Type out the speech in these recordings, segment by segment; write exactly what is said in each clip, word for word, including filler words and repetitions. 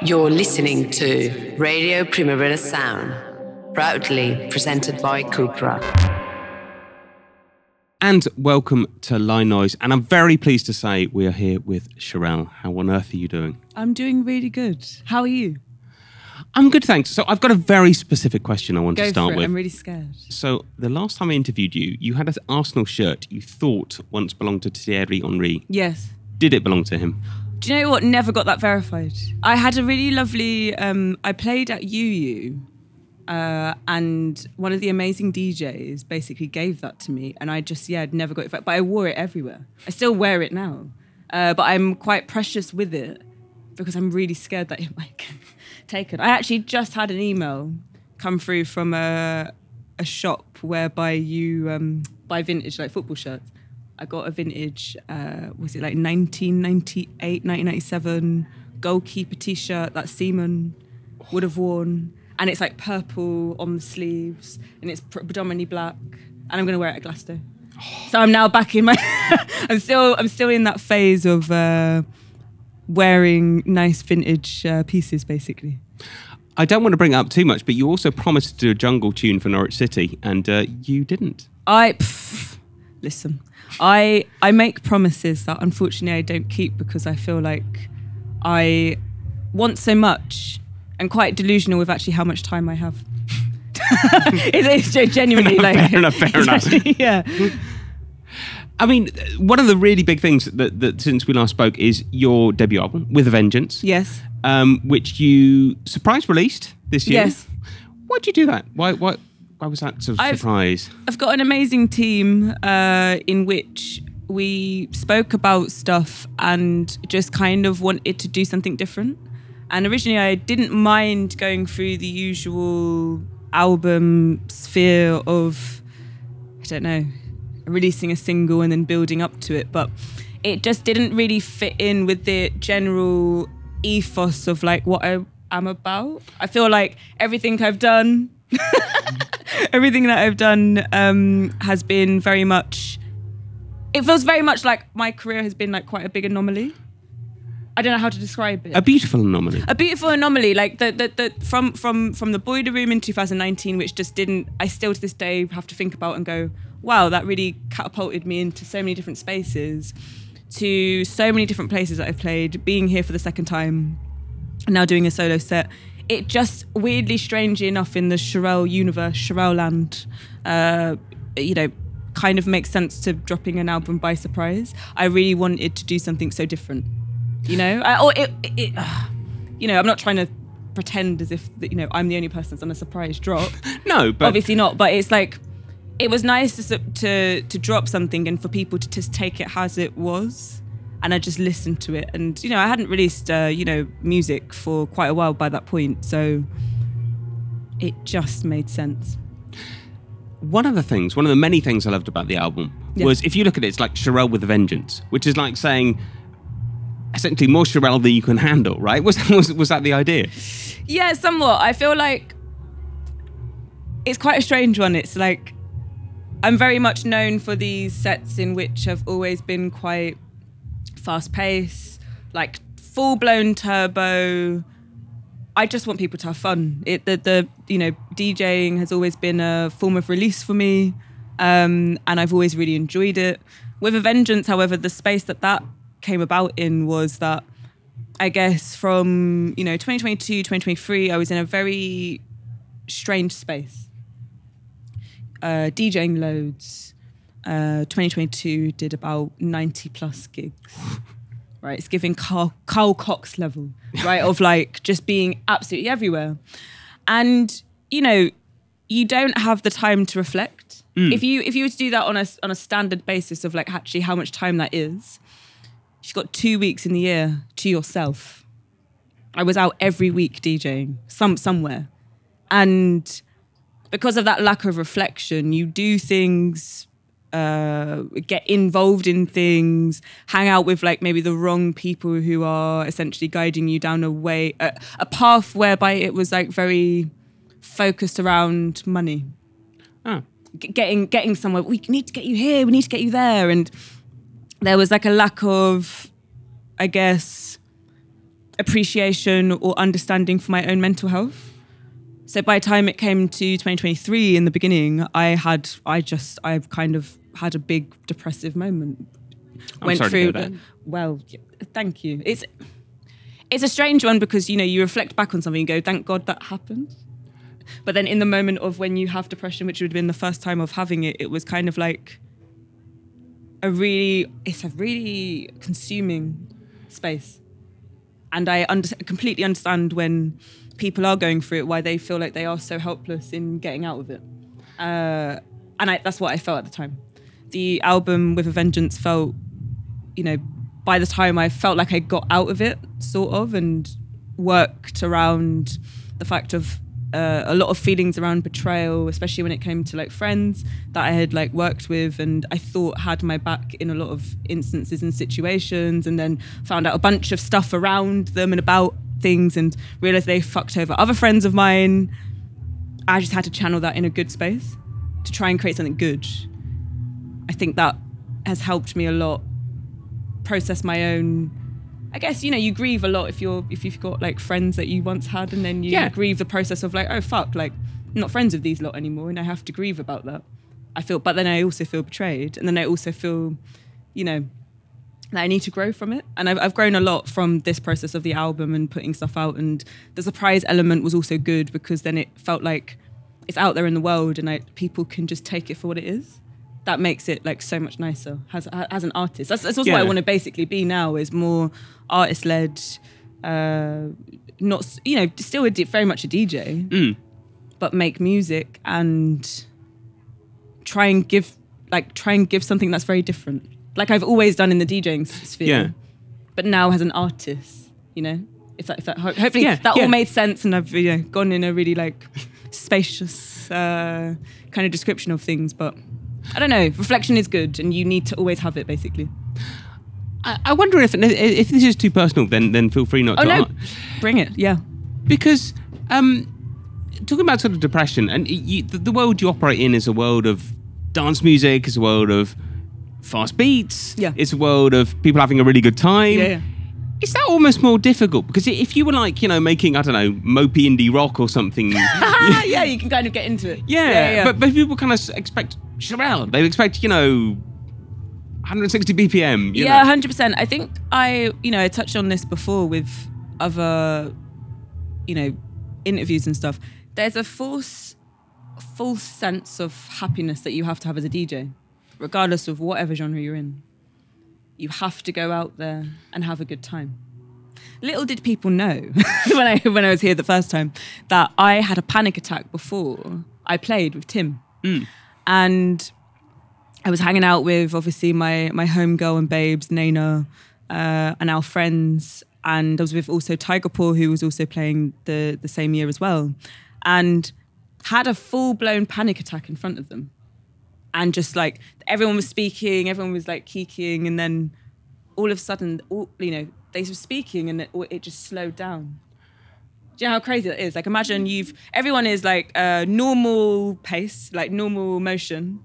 You're listening to Radio Primavera Sound, proudly presented by Cupra. And welcome to Line Noise. And I'm very pleased to say we are here with Cherelle. How on earth are you doing? I'm doing really good. How are you? I'm good, thanks. So I've got a very specific question I want Go to start for it. with. I'm really scared. So the last time I interviewed you, you had an Arsenal shirt you thought once belonged to Thierry Henry. Yes. Did it belong to him? Do you know what? Never got that verified. I had a really lovely... Um, I played at U U uh, and one of the amazing D Js basically gave that to me and I just, yeah, I'd never got it. But I wore it everywhere. I still wear it now. Uh, but I'm quite precious with it because I'm really scared that it might get taken. I actually just had an email come through from a, a shop whereby you um, buy vintage like football shirts. I got a vintage, uh, was it like nineteen ninety-eight, nineteen ninety-seven goalkeeper t-shirt that Seaman would have worn. And it's like purple on the sleeves and it's predominantly black. And I'm going to wear it at Glasgow. Oh. So I'm now back in my... I'm still I'm still in that phase of uh, wearing nice vintage uh, pieces, basically. I don't want to bring it up too much, but you also promised to do a jungle tune for Norwich City and uh, you didn't. I... Pff, listen... I I make promises that unfortunately I don't keep because I feel like I want so much and quite delusional with actually how much time I have. it's, it's genuinely no, like... Fair enough, fair enough. Actually, yeah. I mean, one of the really big things that, that since we last spoke is your debut album, With a Vengeance. Yes. Um, which you surprise released this year. Yes. Why'd you do that? Why why why was that sort of I've, surprise? I've got an amazing team uh, in which we spoke about stuff and just kind of wanted to do something different. And originally I didn't mind going through the usual album sphere of, I don't know, releasing a single and then building up to it. But it just didn't really fit in with the general ethos of like what I am about. I feel like everything I've done... Everything that I've done um, has been very much... It feels very much like my career has been like quite a big anomaly. I don't know how to describe it. A beautiful anomaly. A beautiful anomaly, like the the, the from from from the Boiler Room in two thousand nineteen, which just didn't. I still to this day have to think about and go, wow, that really catapulted me into so many different spaces, to so many different places that I've played. Being here for the second time, and now doing a solo set. It just weirdly, strangely enough, in the Cherelle universe, Cherelle land, uh, you know, kind of makes sense to dropping an album by surprise. I really wanted to do something so different, you know. I, or it, it, it uh, you know, I'm not trying to pretend as if you know I'm the only person that's on a surprise drop. No, but obviously not. But it's like it was nice to to to drop something and for people to just take it as it was. And I just listened to it. And, you know, I hadn't released, uh, you know, music for quite a while by that point. So it just made sense. One of the things, one of the many things I loved about the album yeah. was, if you look at it, it's like Cherelle with a Vengeance, which is like saying, essentially, more Cherelle than you can handle, right? Was, was, was that the idea? Yeah, somewhat. I feel like it's quite a strange one. It's like, I'm very much known for these sets in which have always been quite... fast pace, like full-blown turbo. I just want people to have fun. It the, the you know DJing has always been a form of release for me, um, and I've always really enjoyed it. With a Vengeance, however, the space that that came about in was that I guess from you know twenty twenty-two, twenty twenty-three, I was in a very strange space, uh, DJing loads. Uh, twenty twenty-two did about ninety plus gigs, right? It's giving Carl, Carl Cox level, right? Of like just being absolutely everywhere. And, you know, you don't have the time to reflect. Mm. If you if you were to do that on a, on a standard basis of like actually how much time that is, you've got two weeks in the year to yourself. I was out every week DJing some somewhere. And because of that lack of reflection, you do things... Uh, get involved in things, hang out with like maybe the wrong people who are essentially guiding you down a way, a, a path whereby it was like very focused around money. Oh. G- getting getting somewhere. We need to get you here. We need to get you there. And there was like a lack of, I guess, appreciation or understanding for my own mental health. So by the time it came to twenty twenty-three, in the beginning, I had, I just, I kind of had a big depressive moment. I'm Went sorry through, to hear that. well, yeah, thank you. It's, it's a strange one because, you know, you reflect back on something and go, thank God that happened. But then in the moment of when you have depression, which would have been the first time of having it, it was kind of like a really, it's a really consuming space. And I under, completely understand when people are going through it, why they feel like they are so helpless in getting out of it. Uh, and I, that's what I felt at the time. The album With a Vengeance felt, you know, by the time I felt like I got out of it, sort of, and worked around the fact of uh, a lot of feelings around betrayal, especially when it came to like friends that I had like worked with and I thought had my back in a lot of instances and situations, and then found out a bunch of stuff around them and about things and realised they fucked over other friends of mine. I just had to channel that in a good space to try and create something good. I think that has helped me a lot process my own, I guess, you know, you grieve a lot if you're if you've got like friends that you once had, and then you Yeah. grieve the process of like, oh fuck, like I'm not friends with these lot anymore, and I have to grieve about that. I feel, but then I also feel betrayed, and then I also feel, you know, that I need to grow from it. And I've, I've grown a lot from this process of the album and putting stuff out, and the surprise element was also good because then it felt like it's out there in the world and I, people can just take it for what it is. That makes it like so much nicer as, as an artist. That's, that's also Yeah. what I want to basically be now, is more artist-led, uh, not, you know, still a D, very much a D J, Mm. but make music and try and give, like try and give something that's very different. Like I've always done in the DJing sphere, Yeah. but now as an artist, you know, if that, if that ho- hopefully Yeah, that yeah. all made sense, and I've, you know, gone in a really like spacious uh, kind of description of things. But I don't know, reflection is good, and you need to always have it, basically. I, I wonder if if this is too personal, then then feel free not Oh to. no, an- bring it, yeah. Because um, talking about sort of depression, and you, the, the world you operate in is a world of dance music, is a world of fast beats, Yeah. it's a world of people having a really good time. Yeah, yeah. Is that almost more difficult? Because if you were like, you know, making, I don't know, mopey indie rock or something. yeah, you can kind of get into it. Yeah, yeah, yeah. But, but people kind of expect Sherelle. They expect, you know, one hundred sixty B P M. You yeah, know. one hundred percent. I think I, you know, I touched on this before with other, you know, interviews and stuff. There's a false, false sense of happiness that you have to have as a D J, regardless of whatever genre you're in. You have to go out there and have a good time. Little did people know when I when I was here the first time that I had a panic attack before I played with Tim. Mm. And I was hanging out with obviously my my homegirl and babes, Naina, uh, and our friends. And I was with also Tiger Paw, who was also playing the, the same year as well. And had a full-blown panic attack in front of them. And just like, everyone was speaking, everyone was like kikiing, and then all of a sudden, all, you know, they were speaking and it, it just slowed down. Do you know how crazy that is? Like, imagine you've, everyone is like uh, normal pace, like normal motion.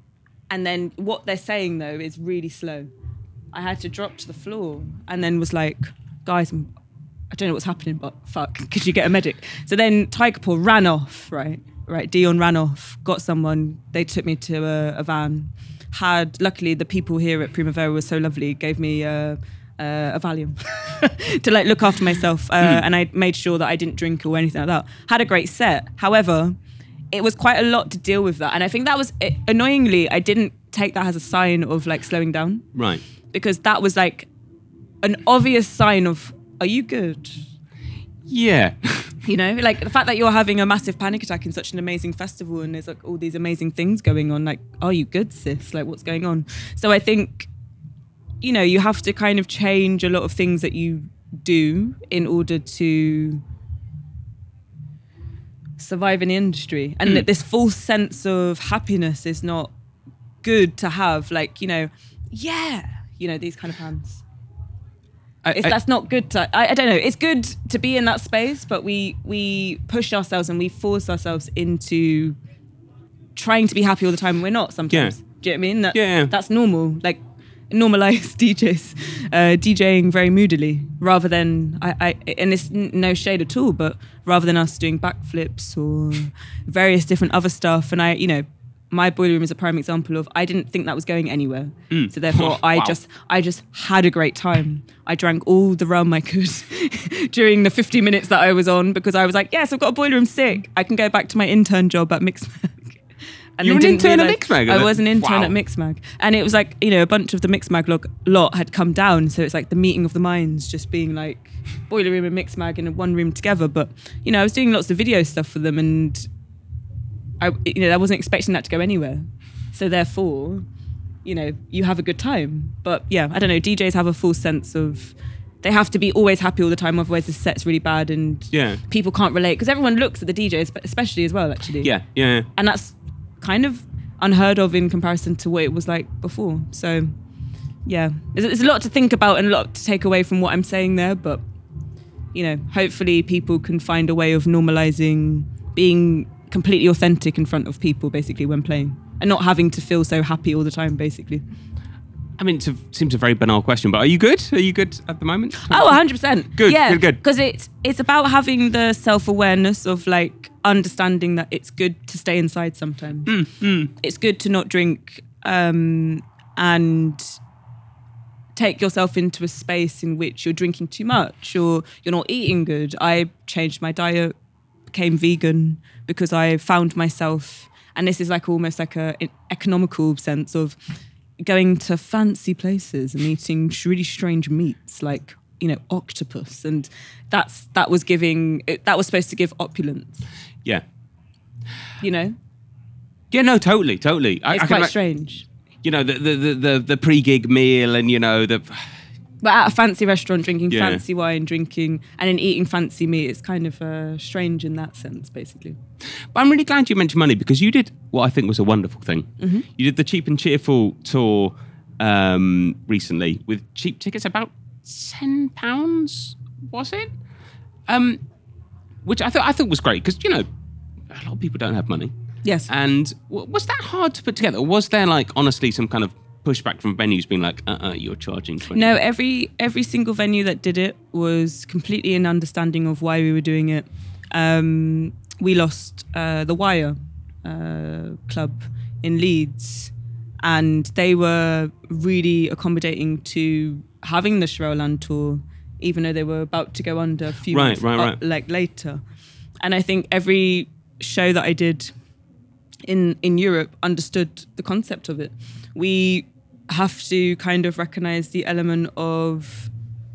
And then what they're saying though is really slow. I had to drop to the floor and then was like, guys, I'm, I don't know what's happening, but fuck, could you get a medic? So then Tiger Paw ran off, right? Right, Dion ran off, got someone, they took me to a, a van. Had, luckily the people here at Primavera were so lovely, gave me uh, uh, a Valium to like look after myself. Uh, mm. And I made sure that I didn't drink or anything like that. Had a great set. However, it was quite a lot to deal with that. And I think that was, it, annoyingly, I didn't take that as a sign of like slowing down. Right. Because that was like an obvious sign of, are you good? Yeah. You know, like the fact that you're having a massive panic attack in such an amazing festival and there's like all these amazing things going on, like, are you good, sis? Like, what's going on? So I think, you know, you have to kind of change a lot of things that you do in order to survive in the industry. And Mm. that this false sense of happiness is not good to have. Like, you know, yeah, you know, these kind of hands. I, It's, I- that's not good to, I, I don't know, it's good to be in that space, but we we push ourselves and we force ourselves into trying to be happy all the time and we're not sometimes. Yeah. Do you know what I mean? That's, Yeah. that's normal. Like, normalize D Js uh, DJing very moodily rather than I, I and it's n- no shade at all, but rather than us doing backflips or various different other stuff. And I, you know, my boiler room is a prime example of I didn't think that was going anywhere. Mm. So therefore, I Wow. just I just had a great time. I drank all the rum I could during the fifty minutes that I was on because I was like, yes, I've got a boiler room sick. I can go back to my intern job at Mixmag. And You then were an didn't intern at realise- Mixmag? I was an intern Wow. at Mixmag. And it was like, you know, a bunch of the Mixmag log, lot had come down. So it's like the meeting of the minds just being like boiler room and Mixmag in one room together. But, you know, I was doing lots of video stuff for them and I, you know, I wasn't expecting that to go anywhere. So therefore, you know, you have a good time. But yeah, I don't know, D Js have a full sense of, they have to be always happy all the time. Otherwise the set's really bad and Yeah. people can't relate. Because everyone looks at the D Js, but especially as well, actually. Yeah, yeah. And that's kind of unheard of in comparison to what it was like before. So, yeah, there's, there's a lot to think about and a lot to take away from what I'm saying there. But, you know, hopefully people can find a way of normalizing being completely authentic in front of people, basically, when playing. And not having to feel so happy all the time, basically. I mean, it seems a very banal question, but are you good? Are you good at the moment? Oh, one hundred percent. Good, yeah, good, good. Because it's, it's about having the self-awareness of, like, understanding that it's good to stay inside sometimes. Mm, mm. It's good to not drink um, and take yourself into a space in which you're drinking too much or you're not eating good. I changed my diet, became vegan because I found myself, and this is like almost like a an economical sense of going to fancy places and eating really strange meats like, you know, octopus, and that's that was giving that was supposed to give opulence, Yeah. you know. Yeah, no, totally, totally. I, It's I can quite ima- strange. You know, the the, the, the the pre-gig meal and, you know, the... But at a fancy restaurant, drinking Yeah. fancy wine, drinking and then eating fancy meat, it's kind of uh, strange in that sense, basically. But I'm really glad you mentioned money because you did what I think was a wonderful thing. Mm-hmm. You did the Cheap and Cheerful tour um, recently with cheap tickets, about ten pounds, was it? Um, which I thought I thought was great because, you know, a lot of people don't have money. Yes. And w- was that hard to put together? Or was there, like, honestly, some kind of pushback from venues being like, uh-uh, you're charging twenty? No, every every single venue that did it was completely in understanding of why we were doing it. Um, we lost uh, the Wire uh, club in Leeds, and they were really accommodating to having the Shroland tour, even though they were about to go under a few Right, months right, up- right. like later. And I think every show that I did in in Europe understood the concept of it. We have to kind of recognize the element of,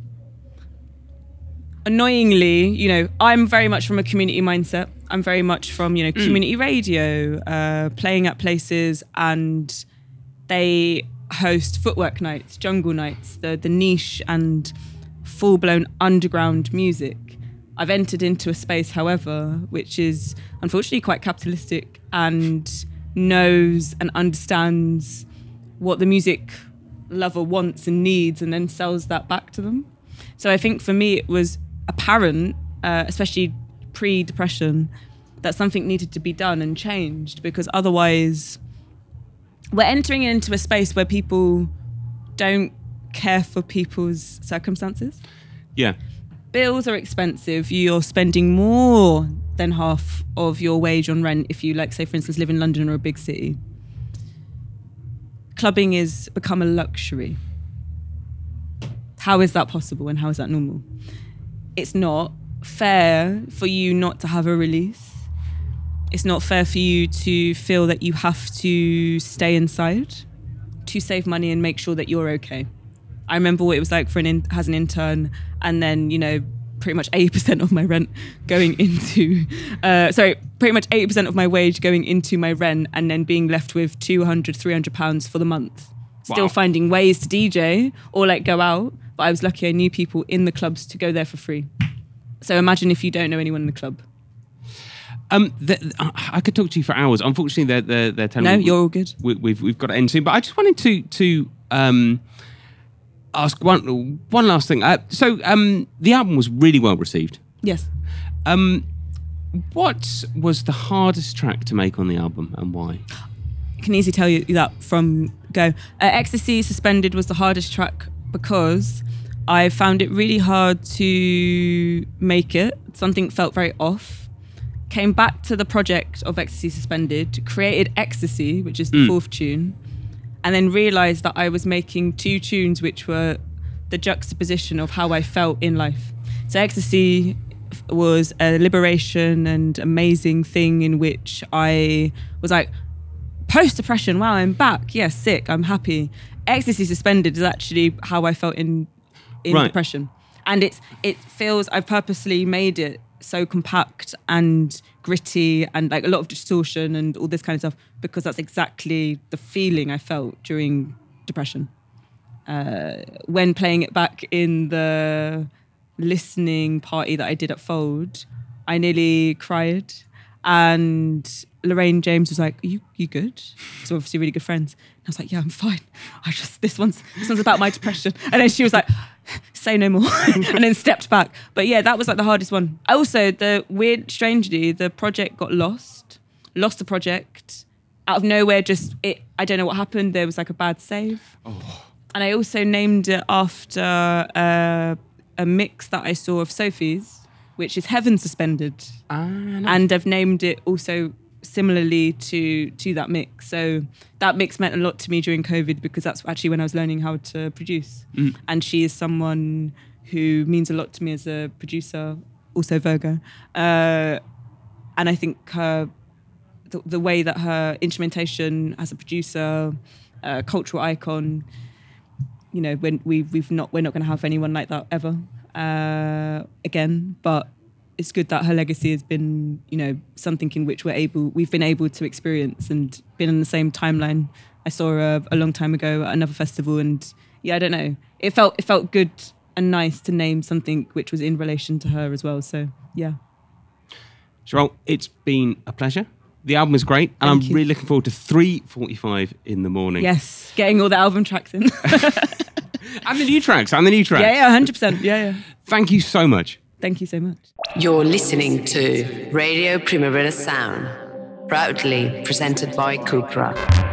annoyingly, you know, I'm very much from a community mindset. I'm very much from, you know, community radio, uh, playing at places, and they host footwork nights, jungle nights, the the niche and full-blown underground music. I've entered into a space, however, which is unfortunately quite capitalistic and knows and understands what the music lover wants and needs and then sells that back to them. So I think for me it was apparent, uh, especially pre-depression, that something needed to be done and changed, because otherwise we're entering into a space where people don't care for people's circumstances. Yeah. Bills are expensive. You're spending more than half of your wage on rent if you, like, say, for instance, live in London or a big city. Clubbing is become a luxury. How is that possible and how is that normal? It's not fair for you not to have a release. It's not fair for you to feel that you have to stay inside to save money and make sure that you're okay. I remember what it was like for an in, as an intern, and then, you know, pretty much eighty percent of my rent going into, uh, sorry, pretty much eighty percent of my wage going into my rent, and then being left with two hundred, three hundred pounds for the month. Still Wow. finding ways to D J or like go out, but I was lucky I knew people in the clubs to go there for free. So imagine if you don't know anyone in the club. Um, the, I could talk to you for hours. Unfortunately, they're they're, they're telling No, me you're all good. We, we've we've got to end soon. But I just wanted to to um, ask one one last thing. Uh, so um, the album was really well received. Yes. Um, what was the hardest track to make on the album and why? I can easily tell you that from go. Uh, Ecstasy Suspended was the hardest track because I found it really hard to make it. Something felt very off. Came back to the project of Ecstasy Suspended, created Ecstasy, which is the mm. fourth tune, and then realised that I was making two tunes which were the juxtaposition of how I felt in life. So Ecstasy was a liberation and amazing thing in which I was like, post-depression, wow, I'm back. Yes, yeah, sick, I'm happy. Ecstasy Suspended is actually how I felt in in right. depression. And it's it feels, I've purposely made it so compact and gritty and like a lot of distortion and all this kind of stuff because that's exactly the feeling I felt during depression. Uh, when playing it back in the listening party that I did at Fold, I nearly cried. And Lorraine James was like, are you you good? So obviously really good friends. And I was like, yeah, I'm fine. I just, this one's this one's about my depression. And then she was like, say no more. And then stepped back. But yeah, that was like the hardest one. Also, the weird, strangely, the project got lost. Lost the project. Out of nowhere, just, it. I don't know what happened. There was like a bad save. Oh. And I also named it after uh, a mix that I saw of Sophie's, which is Heaven Suspended. Ah, nice. And I've named it also similarly to to that mix. So that mix meant a lot to me during COVID because that's actually when I was learning how to produce. Mm. And she is someone who means a lot to me as a producer, also Virgo. Uh, and I think her, the, the way that her instrumentation as a producer, uh, cultural icon, you know, when we we've not we're not going to have anyone like that ever uh, again. But it's good that her legacy has been, you know, something in which we're able we've been able to experience and been in the same timeline. I saw her a long time ago at another festival, and yeah, I don't know, it felt it felt good and nice to name something which was in relation to her as well. So yeah, Sherelle, it's been a pleasure. The album is great, and Thank I'm you. really looking forward to three forty-five in the morning. Yes, getting all the album tracks in. And the new tracks, and the new tracks. Yeah, yeah, one hundred percent. Yeah, yeah. Thank you so much. Thank you so much. You're listening to Radio Primavera Sound, proudly presented by Cupra.